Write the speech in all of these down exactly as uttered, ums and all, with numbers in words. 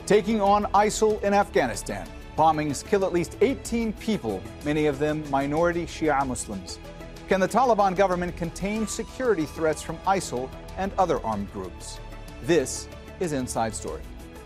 Taking on ISIL in Afghanistan. Bombings kill at least eighteen people, many of them minority Shia Muslims. Can the Taliban government contain security threats from ISIL and other armed groups? This is Inside Story.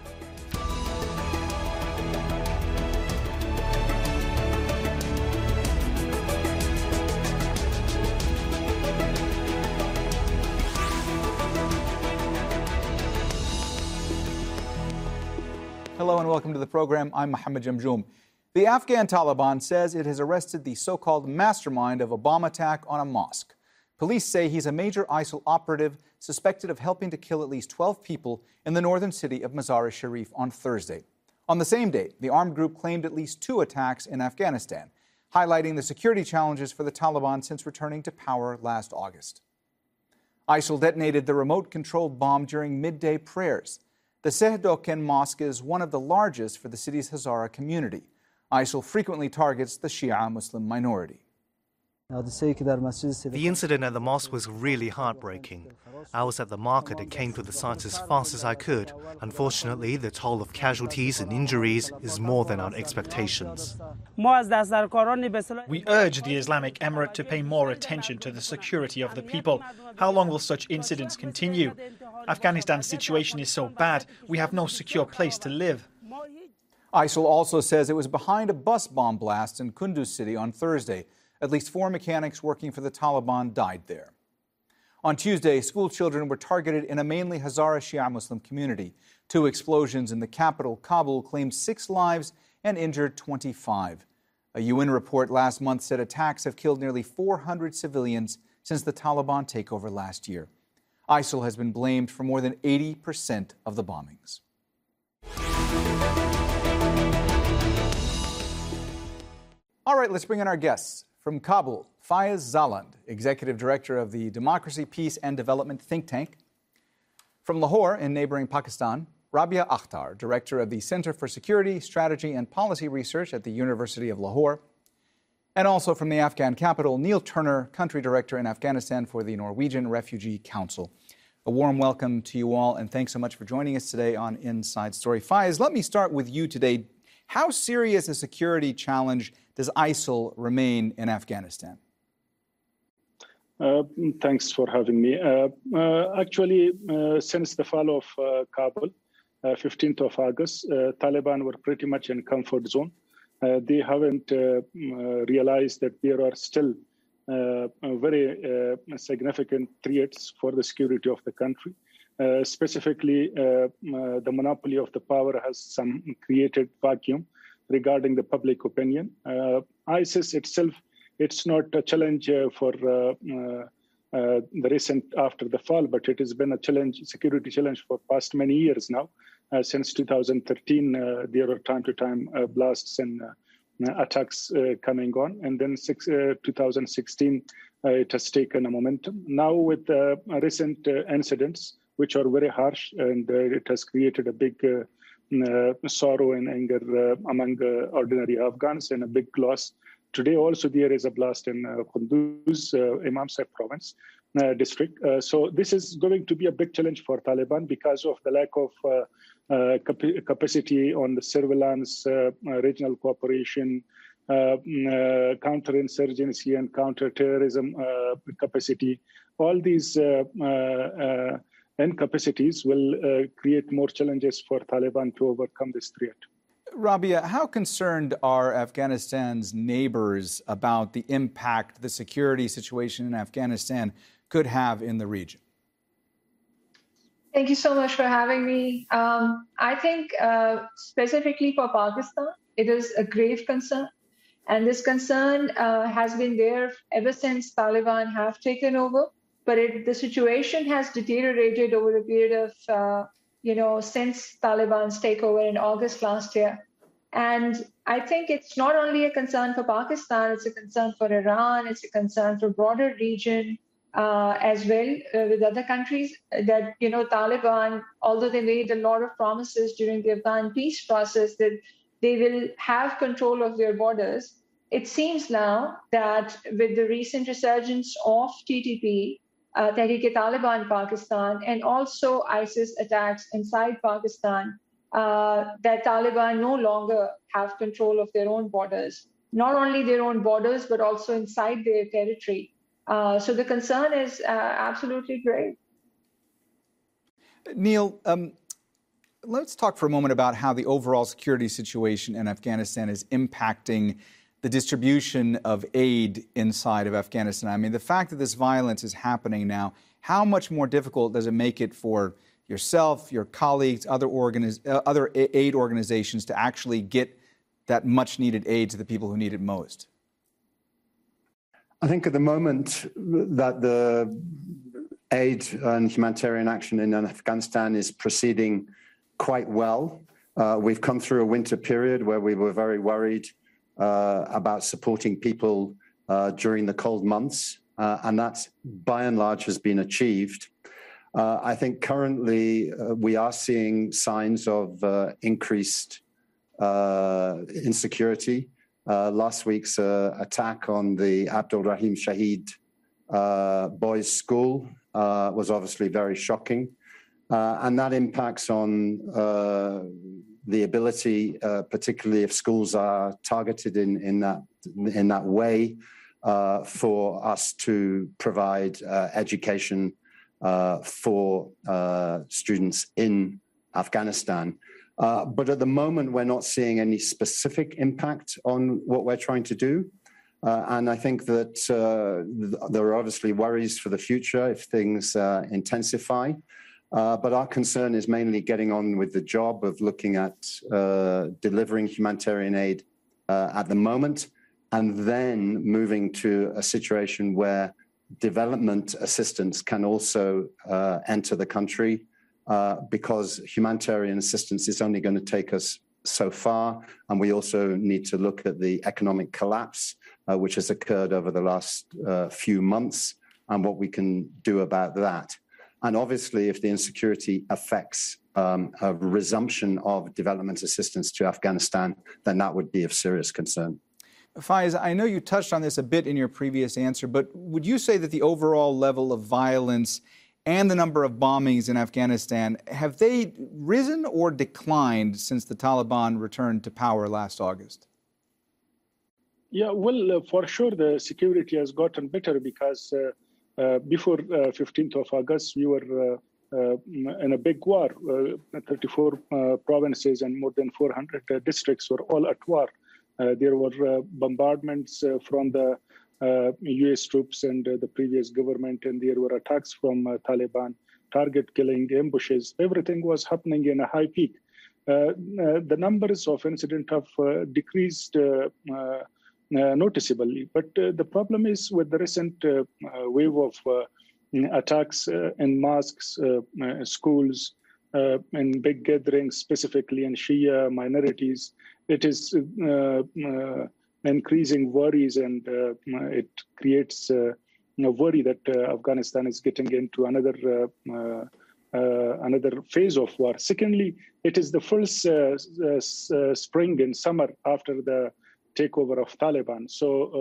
Hello and welcome to the program. I'm Mohammed Jamjoom. The Afghan Taliban says it has arrested the so-called mastermind of a bomb attack on a mosque. Police say he's a major ISIL operative suspected of helping to kill at least twelve people in the northern city of Mazar-e-Sharif on Thursday. On the same day, the armed group claimed at least two attacks in Afghanistan, highlighting the security challenges for the Taliban since returning to power last August. ISIL detonated the remote-controlled bomb during midday prayers. The Sehdoken Mosque is one of the largest for the city's Hazara community. ISIL frequently targets the Shia Muslim minority. The incident at the mosque was really heartbreaking. I was at the market and came to the site as fast as I could. Unfortunately, the toll of casualties and injuries is more than our expectations. We urge the Islamic Emirate to pay more attention to the security of the people. How long will such incidents continue? Afghanistan's situation is so bad, we have no secure place to live. ISIL also says it was behind a bus bomb blast in Kunduz city on Thursday. At least four mechanics working for the Taliban died there. On Tuesday, school children were targeted in a mainly Hazara Shia Muslim community. Two explosions in the capital, Kabul, claimed six lives and injured twenty-five. A U N report last month said attacks have killed nearly four hundred civilians since the Taliban takeover last year. ISIL has been blamed for more than eighty percent of the bombings. All right, let's bring in our guests. From Kabul, Fayez Zaland, Executive Director of the Democracy, Peace and Development think tank. From Lahore in neighboring Pakistan, Rabia Akhtar, Director of the Center for Security, Strategy and Policy Research at the University of Lahore. And also from the Afghan capital, Neil Turner, Country Director in Afghanistan for the Norwegian Refugee Council. A warm welcome to you all, and thanks so much for joining us today on Inside Story. Fayez, let me start with you today. How serious a security challenge does ISIL remain in Afghanistan? Uh, thanks for having me. Uh, uh, actually, uh, since the fall of uh, Kabul, uh, fifteenth of August, uh, Taliban were pretty much in comfort zone. Uh, they haven't uh, uh, realized that there are still uh, very uh, significant threats for the security of the country. Uh, specifically, uh, uh, the monopoly of the power has some created vacuum regarding the public opinion. Uh, ISIS itself, it's not a challenge uh, for uh, uh, uh, the recent after the fall, but it has been a challenge, security challenge for past many years now. Uh, since two thousand thirteen, uh, there are time to time uh, blasts and uh, attacks uh, coming on. And then six, uh, two thousand sixteen, uh, it has taken a momentum. Now with uh, recent uh, incidents, which are very harsh, and uh, it has created a big uh, uh, sorrow and anger uh, among uh, ordinary Afghans and a big loss. Today also there is a blast in uh, Kunduz, uh, Imam Sahib province uh, district. Uh, so this is going to be a big challenge for Taliban because of the lack of uh, uh, cap- capacity on the surveillance, uh, uh, regional cooperation, uh, uh, counterinsurgency and counterterrorism uh, capacity. All these uh, uh, uh, incapacities will uh, create more challenges for Taliban to overcome this threat. Rabia, how concerned are Afghanistan's neighbors about the impact the security situation in Afghanistan could have in the region? Thank you so much for having me. Um, I think uh, specifically for Pakistan, it is a grave concern. And this concern uh, has been there ever since Taliban have taken over. But it, the situation has deteriorated over a period of, uh, you know, since Taliban's takeover in August last year. And I think it's not only a concern for Pakistan, it's a concern for Iran, it's a concern for broader region uh, as well uh, with other countries that, you know, Taliban, although they made a lot of promises during the Afghan peace process that they will have control of their borders, it seems now that with the recent resurgence of T T P, uh, Tehreek-e-Taliban Pakistan, and also ISIS attacks inside Pakistan, uh, that Taliban no longer have control of their own borders, not only their own borders, but also inside their territory. Uh, so the concern is uh, absolutely grave. Neil, um, let's talk for a moment about how the overall security situation in Afghanistan is impacting the distribution of aid inside of Afghanistan. I mean, the fact that this violence is happening now, how much more difficult does it make it for yourself, your colleagues, other, organiz- uh, other aid organizations to actually get that much-needed aid to the people who need it most? I think at the moment that the aid and humanitarian action in Afghanistan is proceeding quite well. Uh, we've come through a winter period where we were very worried uh, about supporting people uh, during the cold months, uh, and that by and large has been achieved. Uh, I think currently uh, we are seeing signs of uh, increased uh, insecurity. Uh, last week's uh, attack on the Abdul Rahim Shahid uh, boys' school uh, was obviously very shocking. Uh, and that impacts on uh, the ability, uh, particularly if schools are targeted in, in, that, in that way, uh, for us to provide uh, education uh, for uh, students in Afghanistan. Uh, but at the moment, we're not seeing any specific impact on what we're trying to do. Uh, and I think that uh, th- there are obviously worries for the future if things uh, intensify. Uh, but our concern is mainly getting on with the job of looking at uh, delivering humanitarian aid uh, at the moment, and then moving to a situation where development assistance can also uh, enter the country, uh, because humanitarian assistance is only going to take us so far. And we also need to look at the economic collapse, uh, which has occurred over the last uh, few months, and what we can do about that. And obviously, if the insecurity affects um, a resumption of development assistance to Afghanistan, then that would be of serious concern. Faiz, I know you touched on this a bit in your previous answer, but would you say that the overall level of violence and the number of bombings in Afghanistan, have they risen or declined since the Taliban returned to power last August? Yeah, well, uh, for sure, the security has gotten better because uh, Uh, before uh, fifteenth of August, we were uh, uh, in a big war. Uh, thirty-four uh, provinces and more than four hundred uh, districts were all at war. Uh, there were uh, bombardments uh, from the uh, U S troops and uh, the previous government, and there were attacks from uh, Taliban, target killing, ambushes. Everything was happening in a high peak. Uh, uh, the numbers of incidents have uh, decreased uh, uh, Uh, noticeably. But uh, the problem is with the recent uh, uh, wave of uh, attacks uh, in mosques, uh, uh, schools, uh, and big gatherings, specifically in Shia minorities, it is uh, uh, increasing worries, and uh, it creates uh, you know, worry that uh, Afghanistan is getting into another uh, uh, uh, another phase of war. Secondly, it is the first uh, uh, spring and summer after the takeover of Taliban. So uh,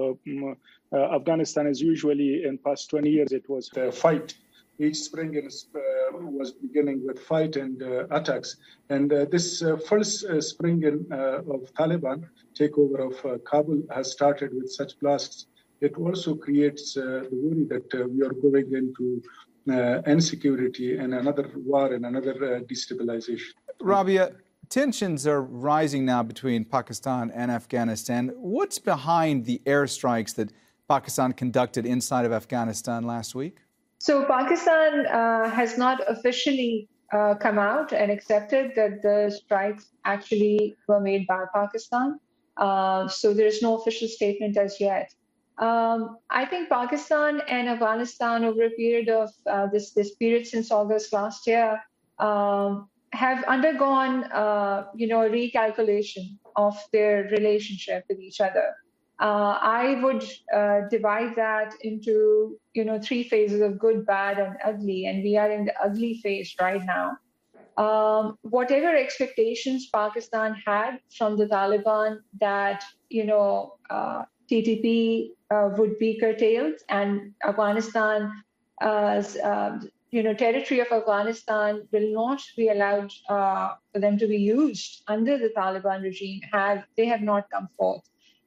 uh, Afghanistan is usually, in past twenty years, it was a fight. Each spring uh, was beginning with fight and uh, attacks. And uh, this uh, first uh, spring in, uh, of Taliban takeover of uh, Kabul has started with such blasts. It also creates uh, the worry that uh, we are going into uh, insecurity and another war and another uh, destabilization. Rabia, tensions are rising now between Pakistan and Afghanistan. What's behind the airstrikes that Pakistan conducted inside of Afghanistan last week? So Pakistan uh, has not officially uh, come out and accepted that the strikes actually were made by Pakistan. Uh, so there is no official statement as yet. Um, I think Pakistan and Afghanistan, over a period of uh, this, this period since August last year, um, have undergone, uh, you know, a recalculation of their relationship with each other. Uh, I would uh, divide that into, you know, three phases of good, bad, and ugly, and we are in the ugly phase right now. Um, whatever expectations Pakistan had from the Taliban that, you know, uh, T T P uh, would be curtailed and Afghanistan uh, uh, you know, territory of Afghanistan will not be allowed uh, for them to be used under the Taliban regime. Have they have not come forth.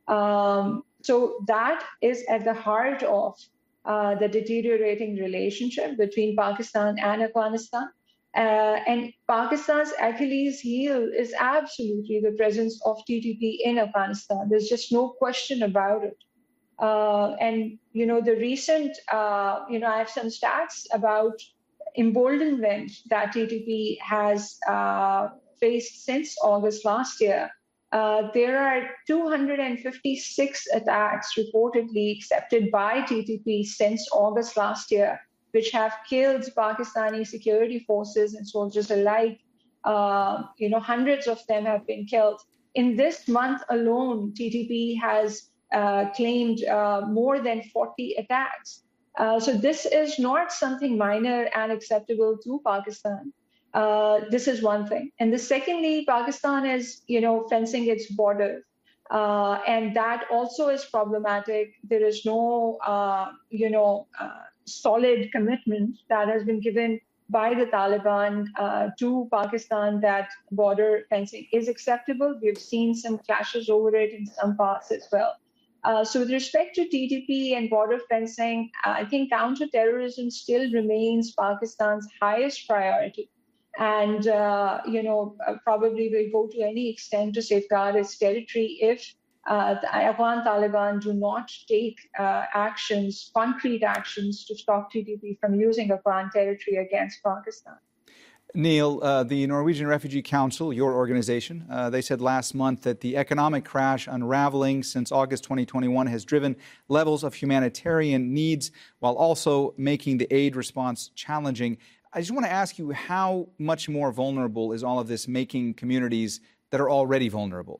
Um, so that is at the heart of uh, the deteriorating relationship between Pakistan and Afghanistan. Uh, and Pakistan's Achilles heel is absolutely the presence of T T P in Afghanistan. There's just no question about it. Uh, and, you know, the recent, uh, you know, I have some stats about emboldenment that T T P has uh, faced since August last year. Uh, there are two hundred fifty-six attacks reportedly accepted by T T P since August last year, which have killed Pakistani security forces and soldiers alike. Uh, you know, hundreds of them have been killed. In this month alone, T T P has uh, claimed uh, more than forty attacks. Uh, so this is not something minor and acceptable to Pakistan. Uh, this is one thing. And the secondly, Pakistan is, you know, fencing its borders. Uh, and that also is problematic. There is no, uh, you know, uh, solid commitment that has been given by the Taliban uh, to Pakistan that border fencing is acceptable. We've seen some clashes over it in some parts as well. Uh, so with respect to T T P and border fencing, I think counterterrorism still remains Pakistan's highest priority. And, uh, you know, uh, probably will go to any extent to safeguard its territory if uh, the Afghan Taliban do not take uh, actions, concrete actions to stop T T P from using Afghan territory against Pakistan. Neil, uh, the Norwegian Refugee Council, your organization, uh, they said last month that the economic crash unraveling since August twenty twenty-one has driven levels of humanitarian needs while also making the aid response challenging. I just want to ask you, how much more vulnerable is all of this making communities that are already vulnerable?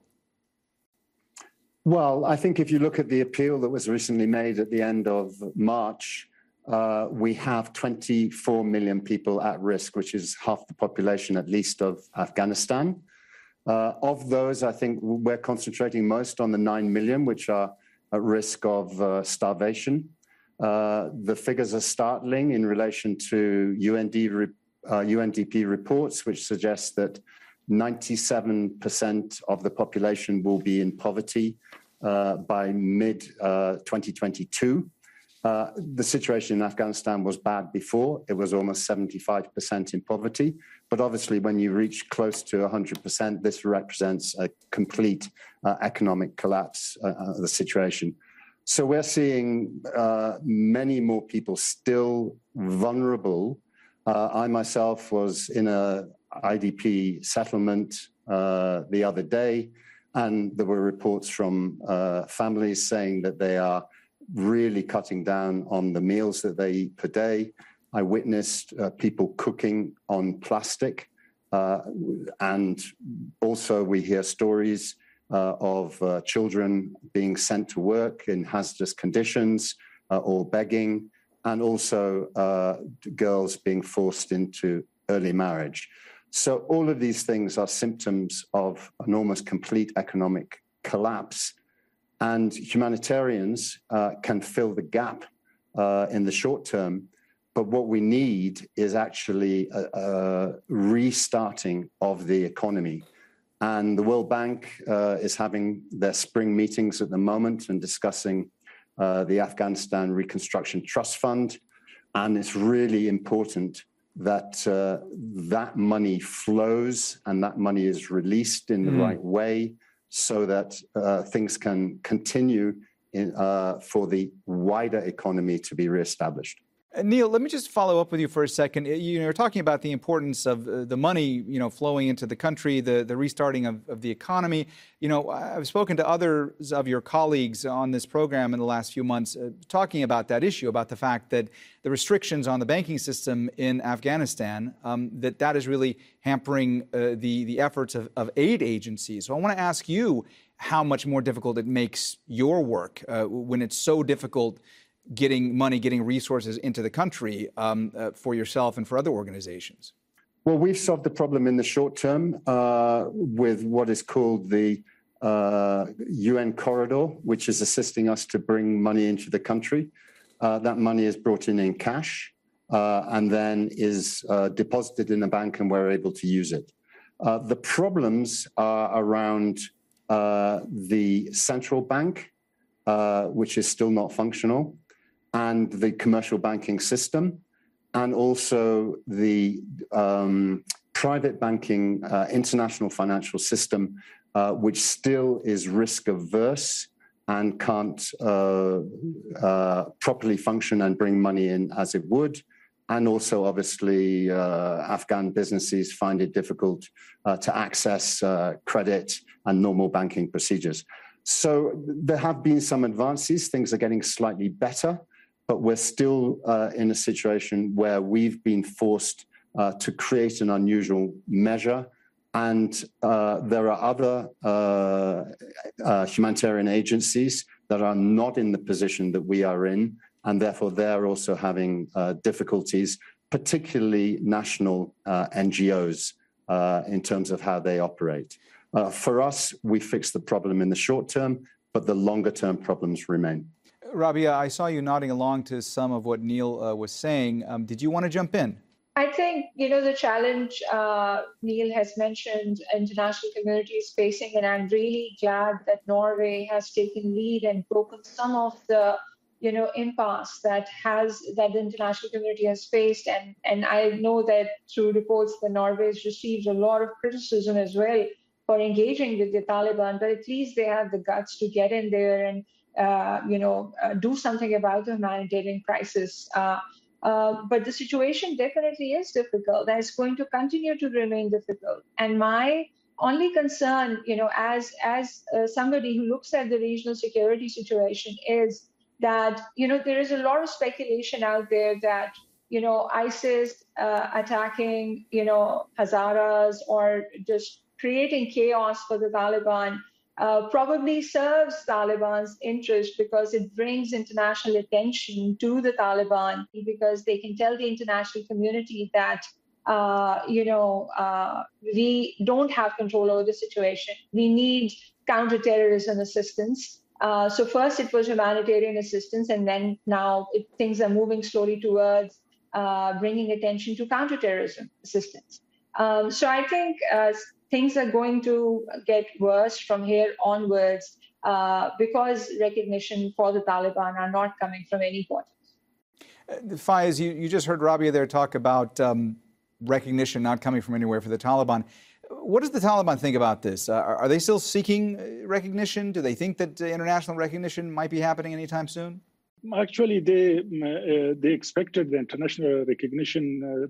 Well, I think if you look at the appeal that was recently made at the end of March, uh, we have twenty-four million people at risk, which is half the population, at least, of Afghanistan. Uh, of those, I think we're concentrating most on the nine million, which are at risk of uh, starvation. Uh, the figures are startling in relation to U N D, uh, U N D P reports, which suggest that ninety-seven percent of the population will be in poverty uh, by mid twenty twenty-two. Uh, the situation in Afghanistan was bad before. It was almost seventy-five percent in poverty. But obviously, when you reach close to one hundred percent, this represents a complete uh, economic collapse uh, of the situation. So we're seeing uh, many more people still vulnerable. Uh, I myself was in a I D P settlement uh, the other day, and there were reports from uh, families saying that they are really cutting down on the meals that they eat per day. I witnessed uh, people cooking on plastic, uh, and also we hear stories Uh, of uh, children being sent to work in hazardous conditions uh, or begging, and also uh, girls being forced into early marriage. So all of these things are symptoms of an almost complete economic collapse, and humanitarians uh, can fill the gap uh, in the short term. But what we need is actually a, a restarting of the economy. And the World Bank uh, is having their spring meetings at the moment and discussing uh, the Afghanistan Reconstruction Trust Fund. And it's really important that uh, that money flows and that money is released in the mm. right way so that uh, things can continue in, uh, for the wider economy to be reestablished. Neil, let me just follow up with you for a second. You know, you're talking about the importance of uh, the money, you know, flowing into the country, the, the restarting of, of the economy. You know, I've spoken to others of your colleagues on this program in the last few months uh, talking about that issue, about the fact that the restrictions on the banking system in Afghanistan, um, that that is really hampering uh, the, the efforts of, of aid agencies. So I want to ask you how much more difficult it makes your work uh, when it's so difficult getting money, getting resources into the country um, uh, for yourself and for other organizations? Well, we've solved the problem in the short term uh, with what is called the uh, U N corridor, which is assisting us to bring money into the country. Uh, that money is brought in in cash. uh, and then is uh, deposited in a bank and we're able to use it. Uh, the problems are around uh, the central bank, uh, which is still not functional, and the commercial banking system, and also the um, private banking uh, international financial system, uh, which still is risk averse and can't uh, uh, properly function and bring money in as it would. And also, obviously, uh, Afghan businesses find it difficult uh, to access uh, credit and normal banking procedures. So there have been some advances. Things are getting slightly better, but we're still uh, in a situation where we've been forced uh, to create an unusual measure. And uh, there are other uh, uh, humanitarian agencies that are not in the position that we are in, and therefore they're also having uh, difficulties, particularly national uh, N G Os, uh, in terms of how they operate. Uh, for us, we fix the problem in the short term, but the longer term problems remain. Rabia, I saw you nodding along to some of what Neil uh, was saying. Um, did you want to jump in? I think, you know, the challenge uh, Neil has mentioned, international community is facing, and I'm really glad that Norway has taken lead and broken some of the, you know, impasse that has that the international community has faced. And, and I know that through reports that Norway has received a lot of criticism as well for engaging with the Taliban, but at least they have the guts to get in there and, uh, you know, uh, do something about the humanitarian crisis. Uh, Uh, but the situation definitely is difficult, and it's going to continue to remain difficult. And my only concern, you know, as as uh, somebody who looks at the regional security situation, is that, you know, there is a lot of speculation out there that, you know, ISIS uh, attacking, you know, Hazaras or just creating chaos for the Taliban Uh, probably serves Taliban's interest, because it brings international attention to the Taliban, because they can tell the international community that, uh, you know, uh, we don't have control over the situation. We need counterterrorism assistance. Uh, so first it was humanitarian assistance, and then now it, things are moving slowly towards uh, bringing attention to counterterrorism assistance. Um, so I think uh, things are going to get worse from here onwards uh, because recognition for the Taliban are not coming from any quarters. Uh, Faiz, you, you just heard Rabia there talk about um, recognition not coming from anywhere for the Taliban. What does the Taliban think about this? Uh, are, are they still seeking recognition? Do they think that uh, international recognition might be happening anytime soon? Actually, they, uh, they expected the international recognition uh,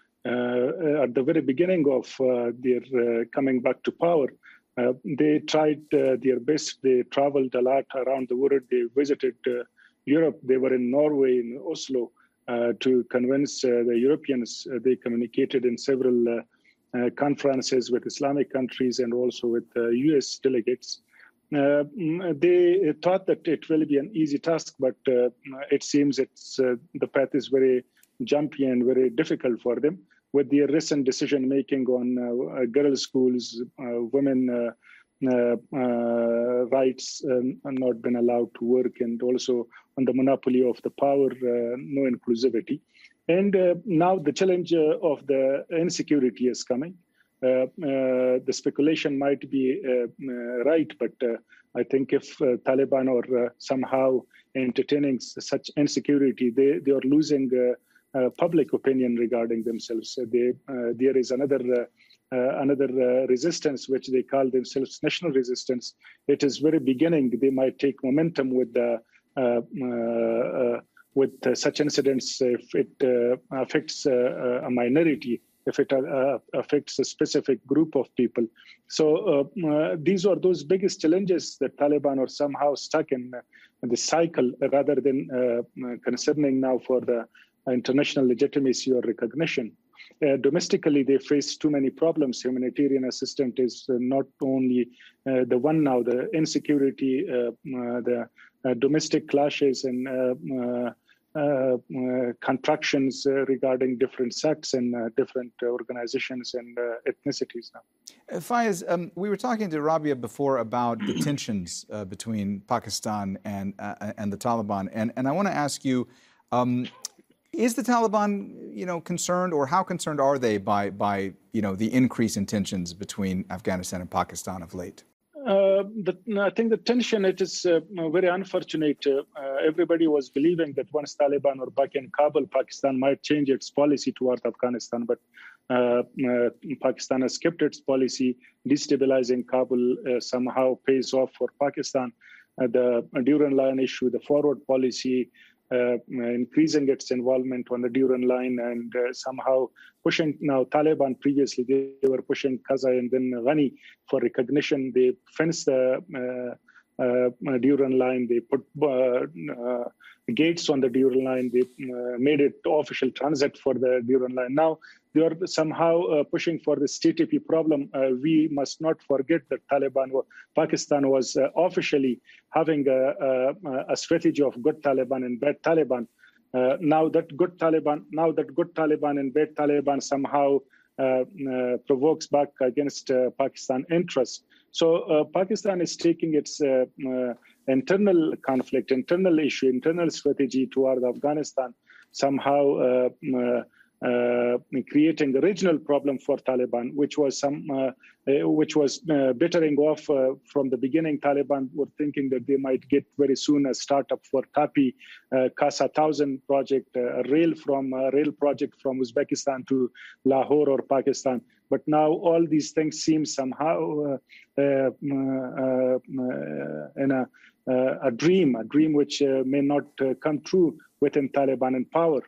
Uh, at the very beginning of uh, their uh, coming back to power. Uh, they tried uh, their best. They traveled a lot around the world. They visited uh, Europe. They were in Norway, in Oslo, uh, to convince uh, the Europeans. Uh, they communicated in several uh, uh, conferences with Islamic countries and also with uh, U S delegates. Uh, they thought that it will be an easy task, but uh, it seems it's uh, the path is very jumpy and very difficult for them, with their recent decision-making on uh, girls' schools, uh, women uh, uh, uh, rights um, are not been allowed to work, and also on the monopoly of the power, uh, no inclusivity. And uh, now the challenge uh, of the insecurity is coming. Uh, uh, the speculation might be uh, uh, right, but uh, I think if uh, Taliban are uh, somehow entertaining such insecurity, they, they are losing uh, Uh, public opinion regarding themselves. Uh, they, uh, there is another uh, uh, another uh, resistance, which they call themselves national resistance. It is very beginning. They might take momentum with the uh, uh, uh, with uh, such incidents if it uh, affects uh, a minority, if it uh, affects a specific group of people. So uh, uh, these are those biggest challenges that Taliban are somehow stuck in, uh, in the cycle, rather than uh, concerning now for the international legitimacy or recognition. Uh, domestically, they face too many problems. Humanitarian assistance is uh, not only uh, the one now, the insecurity, uh, uh, the uh, domestic clashes and uh, uh, uh, uh, contractions uh, regarding different sects and uh, different uh, organizations and uh, ethnicities now. Uh, Faiz, um, we were talking to Rabia before about the tensions uh, between Pakistan and, uh, and the Taliban. And, and I want to ask you, um, Is the Taliban, you know, concerned, or how concerned are they by, by you know, the increase in tensions between Afghanistan and Pakistan of late? Uh, the, I think the tension, it is uh, very unfortunate. Uh, everybody was believing that once Taliban were back in Kabul, Pakistan might change its policy toward Afghanistan. But uh, uh, Pakistan has kept its policy. Destabilizing Kabul uh, somehow pays off for Pakistan. Uh, the Durand Line issue, the forward policy, uh, increasing its involvement on the Durand Line, and uh, somehow pushing now Taliban. Previously, they, they were pushing Kaza and then Ghani for recognition. They fenced the uh, uh, Durand Line. They put uh, uh, gates on the Durand Line. They uh, made it official transit for the Durand Line. Now they are somehow uh, pushing for this T T P problem. Uh, we must not forget that Taliban, Pakistan was uh, officially having a, a, a strategy of good Taliban and bad Taliban. Uh, now that good Taliban, now that good Taliban and bad Taliban somehow uh, uh, provokes back against uh, Pakistan interests. So uh, Pakistan is taking its uh, uh, internal conflict, internal issue, internal strategy toward Afghanistan, somehow uh, uh, uh, creating a regional problem for Taliban, which was some, uh, uh, which was uh, bettering off uh, from the beginning. Taliban were thinking that they might get very soon a startup for TAPI, uh, CASA one thousand project, uh, a rail from a rail project from Uzbekistan to Lahore or Pakistan. But now all these things seem somehow uh, uh, uh, in a, uh, a dream, a dream which uh, may not uh, come true within Taliban in power.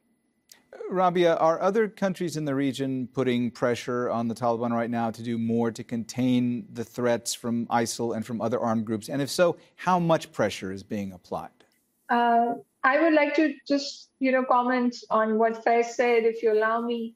Rabia, are other countries in the region putting pressure on the Taliban right now to do more to contain the threats from ISIL and from other armed groups? And if so, how much pressure is being applied? Uh, I would like to just, you know, comment on what Faiz said, if you allow me,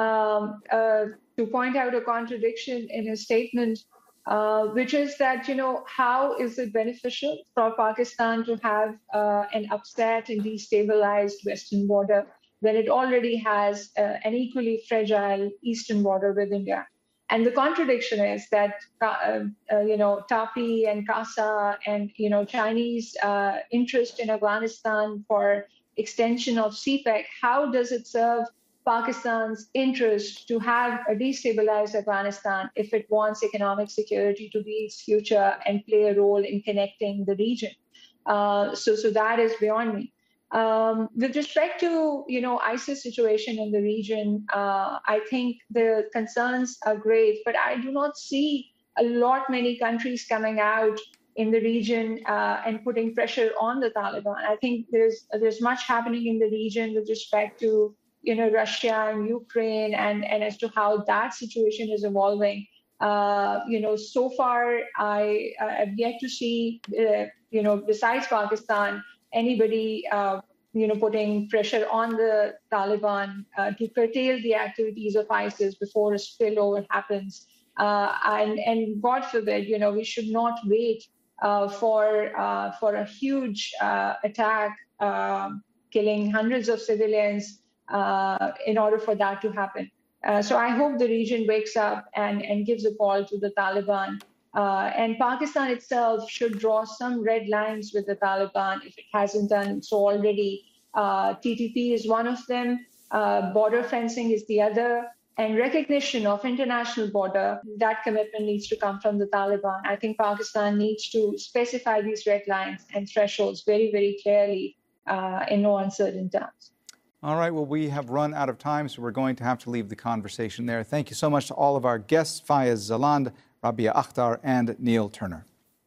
um, uh, to point out a contradiction in his statement, uh, which is that, you know, how is it beneficial for Pakistan to have uh, an upset and destabilized western border when it already has uh, an equally fragile eastern border with India? And the contradiction is that, uh, uh, you know, TAPI and CASA and, you know, Chinese uh, interest in Afghanistan for extension of C PEC, how does it serve Pakistan's interest to have a destabilized Afghanistan if it wants economic security to be its future and play a role in connecting the region? Uh, so, so that is beyond me. Um, with respect to, you know, ISIS situation in the region, uh, I think the concerns are grave, but I do not see a lot many countries coming out in the region uh, and putting pressure on the Taliban. I think there's there's much happening in the region with respect to, you know, Russia and Ukraine, and, and as to how that situation is evolving. Uh, you know, so far I uh, have yet to see, uh, you know, besides Pakistan, anybody, uh, you know, putting pressure on the Taliban uh, to curtail the activities of ISIS before a spillover happens. Uh, and, and God forbid, you know, we should not wait uh, for uh, for a huge uh, attack, uh, killing hundreds of civilians uh, in order for that to happen. Uh, so I hope the region wakes up and, and gives a call to the Taliban. Uh, and Pakistan itself should draw some red lines with the Taliban if it hasn't done so already. Uh, T T P is one of them, uh, border fencing is the other, and recognition of international border, that commitment needs to come from the Taliban. I think Pakistan needs to specify these red lines and thresholds very, very clearly uh, in no uncertain terms. All right, well, we have run out of time, so we're going to have to leave the conversation there. Thank you so much to all of our guests, Faiz Zaland, Rabia Akhtar, and Neil Turner.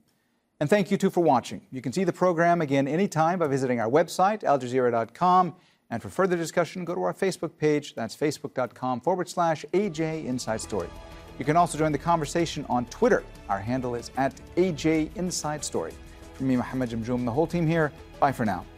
And thank you, too, for watching. You can see the program again anytime by visiting our website, al jazeera dot com. And for further discussion, go to our Facebook page. That's facebook.com forward slash AJ Inside Story. You can also join the conversation on Twitter. Our handle is at A J Inside Story. From me, Mohammed Jamjoom, the whole team here, bye for now.